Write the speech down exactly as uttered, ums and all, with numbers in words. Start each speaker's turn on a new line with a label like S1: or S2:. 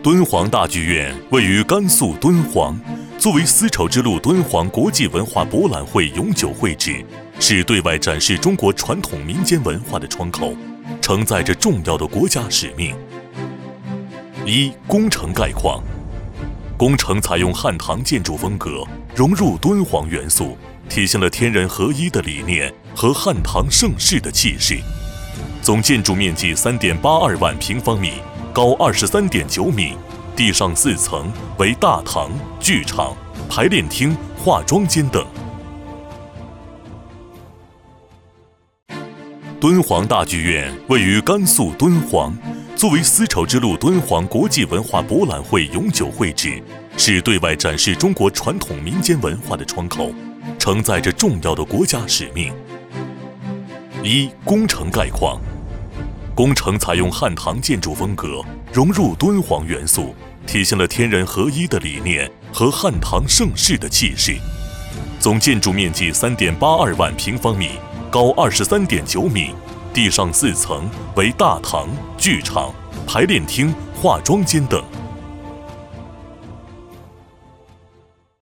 S1: 敦煌大剧院位于甘肃敦煌，作为丝绸之路敦煌国际文化博览会永久会址，是对外展示中国传统民间文化的窗口，承载着重要的国家使命。一、工程概况。工程采用汉唐建筑风格，融入敦煌元素，体现了天人合一的理念和汉唐盛世的气势。总建筑面积 三点八二万平方米，高 二十三点九米，地上四层为大堂、剧场、排练厅、化妆间等。敦煌大剧院位于甘肃敦煌，作为丝绸之路敦煌国际文化博览会永久会址，是对外展示中国传统民间文化的窗口，承载着重要的国家使命。一、工程概况。工程采用汉唐建筑风格，融入敦煌元素，体现了天人合一的理念和汉唐盛世的气势。总建筑面积 三点八二万平方米，高 二十三点九米，地上四层为大堂、剧场、排练厅、化妆间等。